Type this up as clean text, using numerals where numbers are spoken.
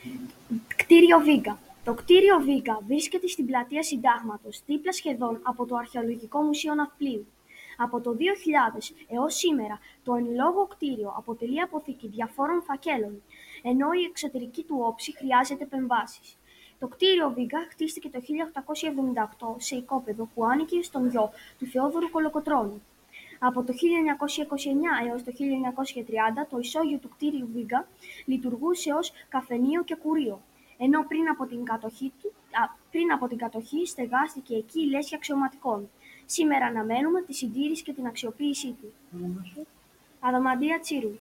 Κτίριο Βίγκα. Το κτίριο Βίγκα βρίσκεται στην πλατεία Συντάγματος, δίπλα σχεδόν από το Αρχαιολογικό Μουσείο Ναυπλίου. Από το 2000 έως σήμερα, το εν λόγω κτίριο αποτελεί αποθήκη διαφόρων φακέλων, ενώ η εξωτερική του όψη χρειάζεται επεμβάσεις. Το κτίριο Βίγκα χτίστηκε το 1878 σε οικόπεδο που άνοικε στον γιο του Θεόδωρου Κολοκοτρώνη. Από το 1929 έως το 1930 το ισόγειο του κτίριου Βίγκα λειτουργούσε ως καφενείο και κουρείο, ενώ πριν από την κατοχή στεγάστηκε εκεί η λέσχη αξιωματικών. Σήμερα αναμένουμε τη συντήρηση και την αξιοποίησή του. Αδαμαντία Τσίρου.